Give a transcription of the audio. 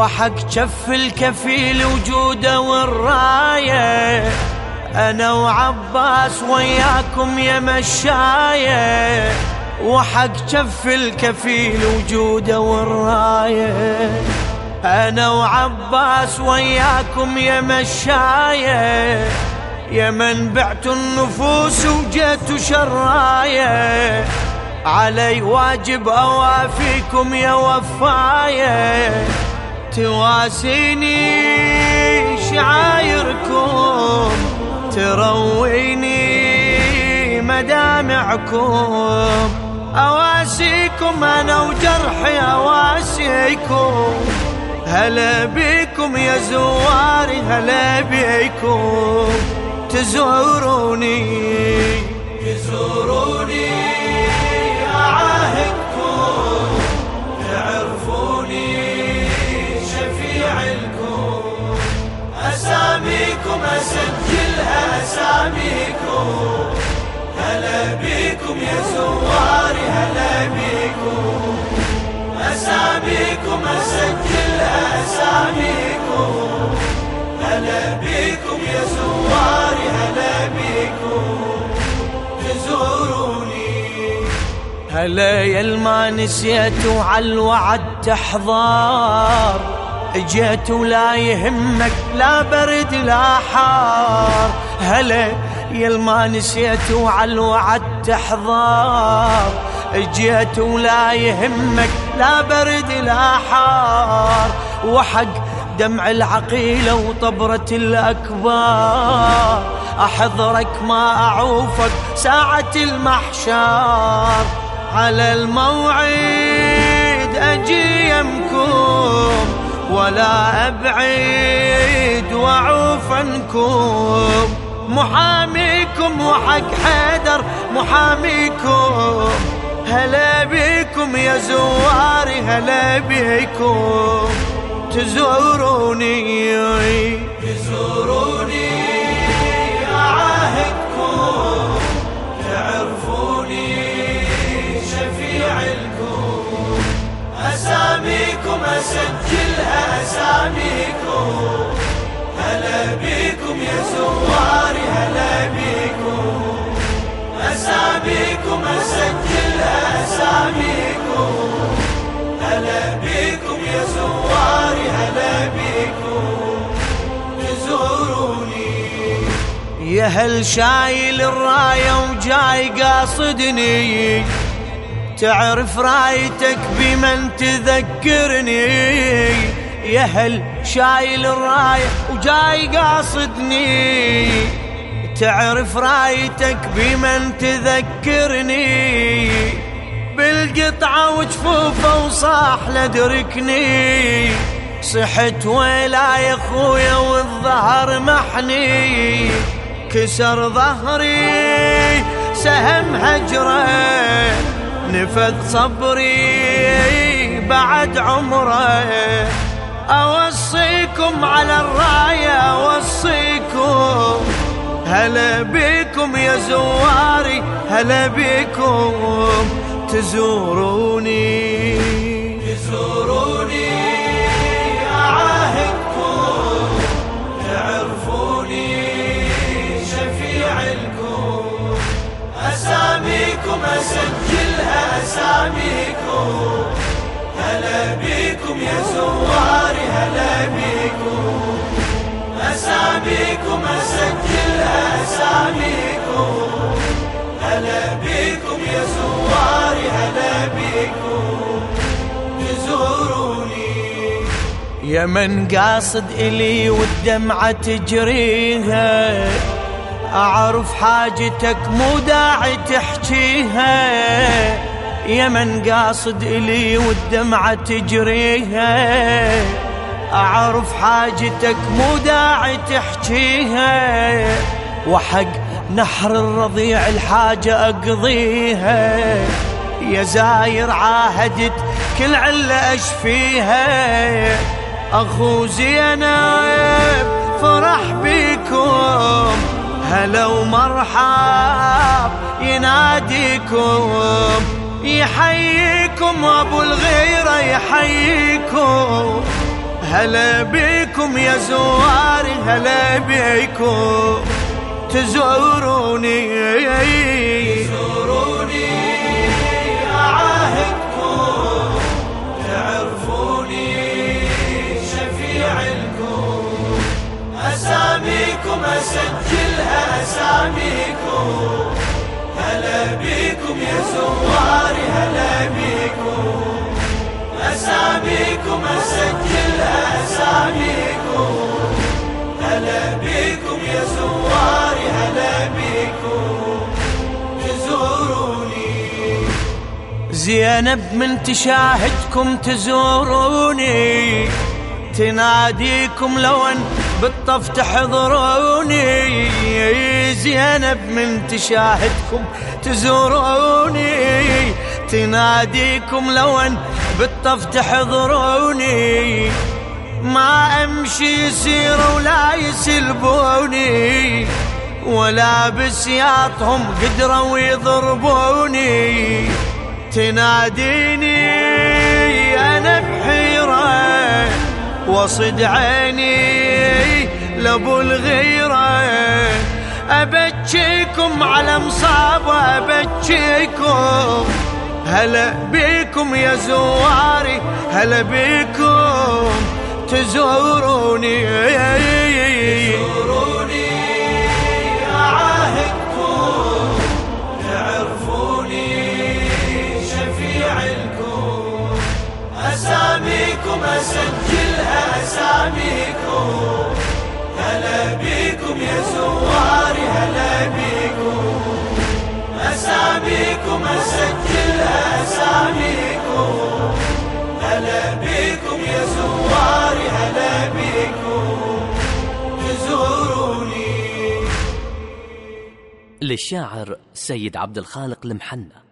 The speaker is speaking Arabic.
وحق جف الكفيل وجوده والراية، أنا وعباس وياكم يا مشاية، وحق جف الكفيل وجوده والراية، أنا وعباس وياكم يا مشاية، يا من بعتوا النفوس وجيتوا شراية، علي واجب أوافيكم يا وفاية، تواسيني شعايركم، ترويني مدامعكم، أواسيكم أنا وجرحي أواسيكم، هلا بيكم يا زواري هلا بيكم، تزوروني أعاهدكم، تعرفوني شفيع لكم، أساميكم أسجلها أساميكم، هلا بيكم يا زواري هلا بيكم، أساميكم أسجلها أساميكم، هلا بيكم يا زواري هلا بيكم، تزوروني. هلا يا الما نسيتوا عالوعد تحضار، اجيت ولا يهمك لا برد لا حار، هلا يا الما نسيتوا عالوعد تحضار، اجيت ولا يهمك لا برد لا حار، وحق دمع العقيلة وطبرة الأكبار، أحضرك ما أعوفك ساعة المحشار، على الموعد أجي يمكم ولا أبعد وأعوف عنكم، محاميكم وحق حيدر محاميكم، هلا بيكم يا زواري هلا بيكم، تزوروني أعاهدكم، تعرفوني شفيع لكم، أساميكم أسجلها أساميكم، هلا بيكم يا زواري هلا بيكم، أساميكم أسجلها أساميكم، هلا بيكم يا زواري هلا بيكم، تزوروني. يا هل شايل الراية وجاي قاصدني، تعرف رايتك بمن تذكرني، يا هل شايل الراية وجاي قاصدني، تعرف رايتك بمن تذكرني، بالقطعة وجفوفه وصاح لدركني، صحت ويلا يا خويا والظهر محني، كسر ظهري سهم هجره، نفذ صبري بعد عمره، أوصيكم على الراية أوصيكم، هلا بيكم يا زواري هلا بيكم، تزوروني أعاهدكم، تعرفوني شفيع لكم، أساميكم أسجلها أساميكم، هلا بيكم يا زواري هلا بيكم، أساميكم أسجلها أساميكم، هلا بيكم يا زواري هلا بيكم، تزوروني. يا من قاصد إلي والدمعة تجريها، أعرف حاجتك مو داعي تحكيها، يا من قاصد إلي والدمعة تجريها، أعرف حاجتك مو داعي تحكيها، وحق نحر الرضيع الحاجة أقضيها، يا زاير عاهدت كل علة أشفيها، أخو زينب فرح بيكم، هلا ومرحب يناديكم، يحييكم أبو الغيرة يحييكم، هلا بيكم يا زواري، هلا بيكم تزوروني أعاهدكم تعرفوني شفيع لكم، أساميكم أسجلها أساميكم، هلا بيكم يا زواري، هلا بيكم أساميكم أسجلها أساميكم، هلا بيكم يا زواري، هلا بيكم تزوروني. زينب من تشاهدكم تزوروني، تناديكم لو ان بالطف تحضروني. زينب من تشاهدكم تزوروني، تناديكم لو ان بالطف تحضروني. ما امشي سيرة ولا يسلبوني، ولا بسياطهم قدروا يضربوني. تناديني انا بحيرة وصد عيني لابو الغيرة، أبكيكم على مصابة أبكيكم، هلا بيكم يا زواري، هلا بيكم تزوروني أعاهدكم تعرفوني شفيع لكم، أساميكم أسجلها أساميكم، هلا بيكم يا زواري، هلا بيكم أساميكم أسجلها أساميكم، هلا بيكم يا زواري، هلا بيكم تزوروني. للشاعر سيد عبد الخالق المحنى.